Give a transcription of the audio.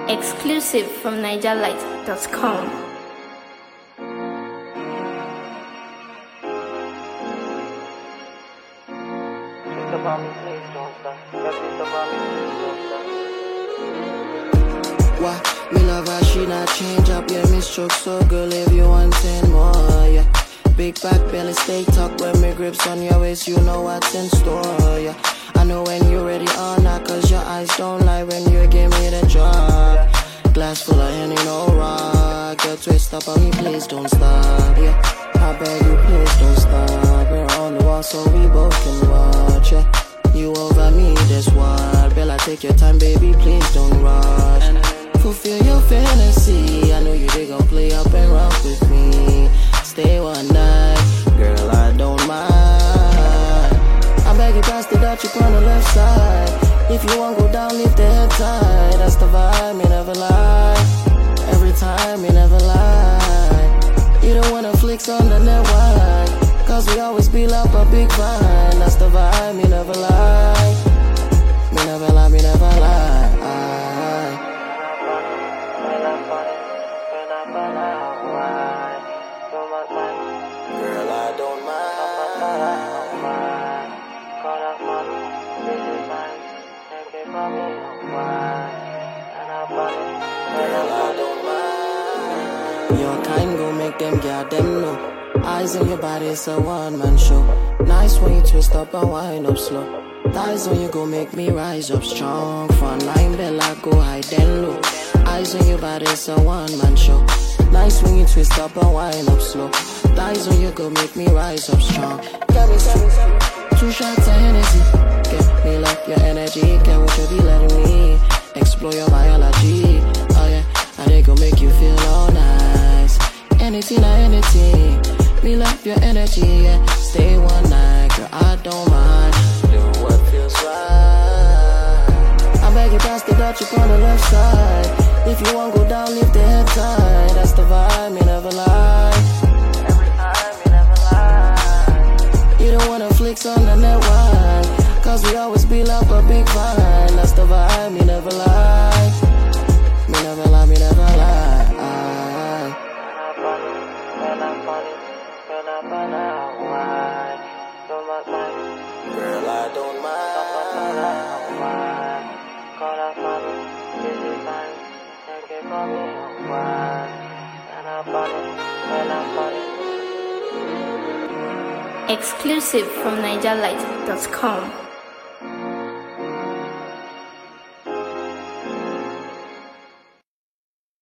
Exclusive from NigerLight.com. Why? Me love her, she not change up, yeah, me stroke so girl, if you want 10 more, yeah. Big back belly, stay tucked when me grips on your waist, you know what's in store, yeah. I know when you're ready or not, cause your eyes don't lie when you give me the drop. Glass full of Henny, no rock, girl, twist up on me, please don't stop, yeah. I beg you, please don't stop, we're on the wall so we both can watch, yeah. You over me, that's what, Bella, take your time, baby, please don't rush. Fulfill your fantasy, I know you they gon' play up and rock with me. Stay one night, girl, I don't mind. I beg you pass the Dutch up on the left side. If you want go down, leave the head tight. That's the vibe, me never lie. Every time, me never lie. You don't wanna flicks on the net wide, cause we always build up a big vine. That's the vibe, me never lie. Me never lie, me never lie. Girl, I don't mind. Girl, I don't mind. Your kind gon' make them get them know. Eyes on your body, it's a one-man show. Nice when you twist up and wind up slow. Thighs on you go make me rise up strong. Fun line, Bella, go high then low. Eyes on your body, it's a one-man show. Nice when you twist up and wind up slow. Thighs on you go make me rise up strong. Get me 2 shots of Hennessy. Get me like your energy. Get what you be letting me explore your biology. Oh yeah, and they gon' make you feel all nice. Anything or anything. Me love your energy, yeah. Stay one night, girl, I don't mind. Do what feels right. I beg you pass the Dutch up on the left side. If you want go down, leave the head tight. That's the vibe, me never lie. Every time, me never lie. You don't wanna flicks on the net wide, cause we always build up a big vine. That's the vibe, me never lie. Me never lie, me never lie. Girl, I don't mind. Exclusive from NigerLight.com.